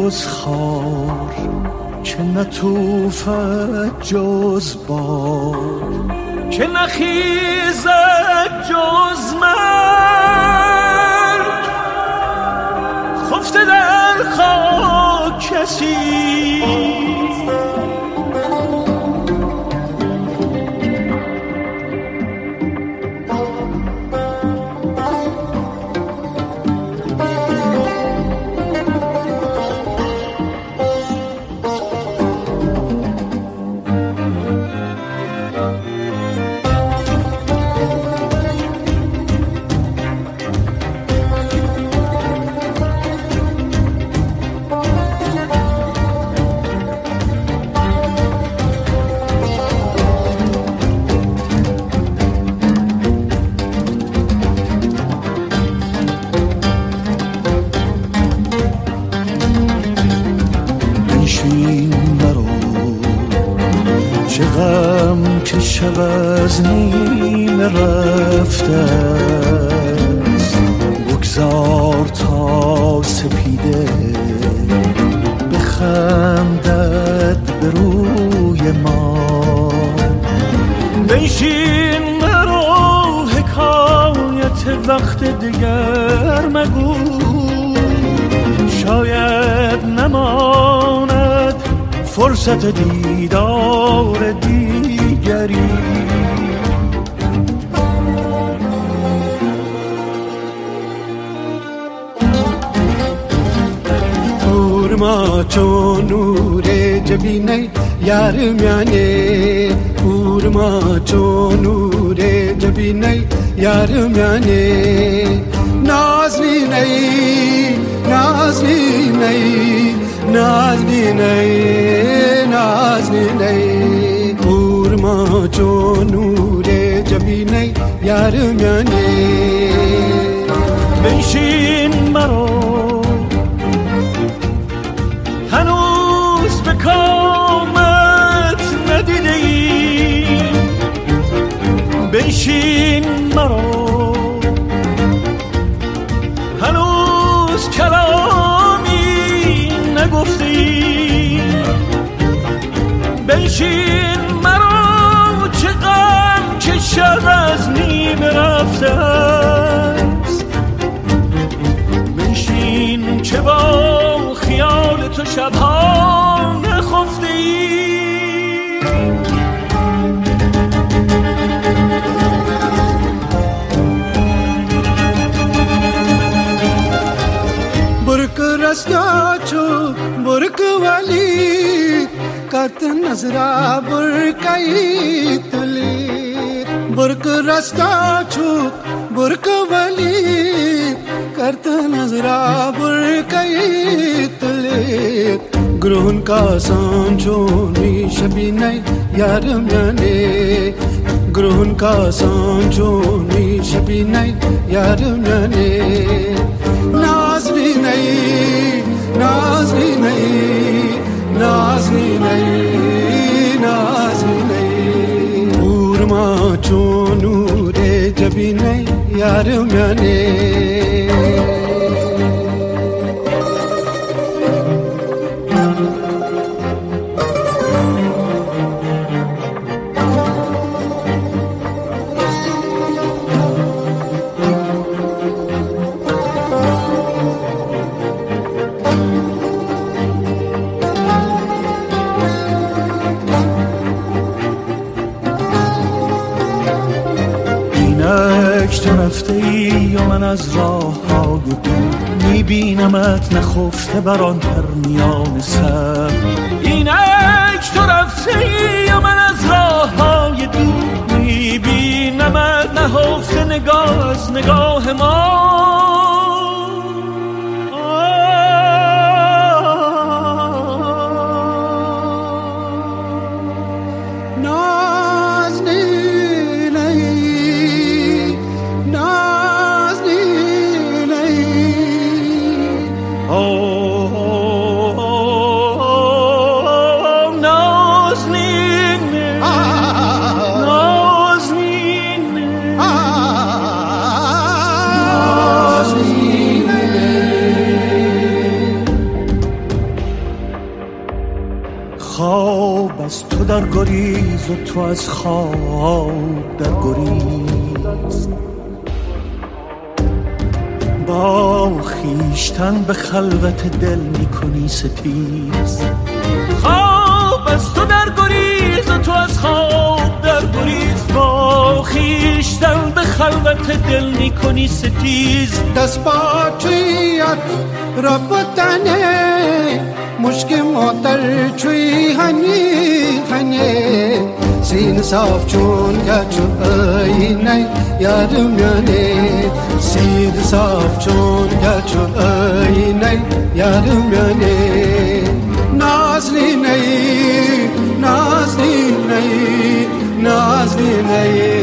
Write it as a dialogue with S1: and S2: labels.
S1: جز خار، که نتوفد جز باد، که نخیزد جز مرگ. خفته در خاک کسی شب از نیمه رفته است، بگذار تا سپیده بخندد به روی ما. بنشین مرا حکایت وقت دیگر مگو، شاید نماند فرصت دیدار دیگری.
S2: پورما چون نور جبینه یار میانه، پورما چون نور جبینه یار میانه. نازنینه نازنینه نازنینه نازنینه، پورما چون نور جبینه یار میانه.
S1: بنشین مرا هنوز به کامت ندیده ای، بنشین مرا هنوز کلامی نگفته ای، بنشین مرا چه غم که شب از نیمه رفته است، بنشین که با خیال تو شبها نخفته ای.
S2: برک رستا چو برک والی کت نظرا برکای تلی، برک رستا چو برک والی کت نظرا برکای تلی. گرون کا سانچونی شبینه یار میانه، گرون کا سانچونی شبینه یار میانه. نازنینه نازنینه نازنینه نازنینه، پورما چون نور جبینه یار میانه.
S1: تو رفته ای و من از راه های دور میبینمت نخفته بران پرنیان سر. اینک تو رفته ای و من از راه های دور میبینمت نهفته نگاه از نگاه ما. و تو از خواب در گریز. با خیشتن به خلوت دل میکنی ستیز. خواب از تو در گریز و تو از خواب در گریز. با خیشتن به خلوت دل میکنی ستیز.
S2: دست پاچویت را بودنه مشک مادر چوی هنی هنی. سین صاف چون گچو اینه یارم یانه. سین صاف چون گچو اینه یارم یانه. نازلی نی نازلی نی نازلی نی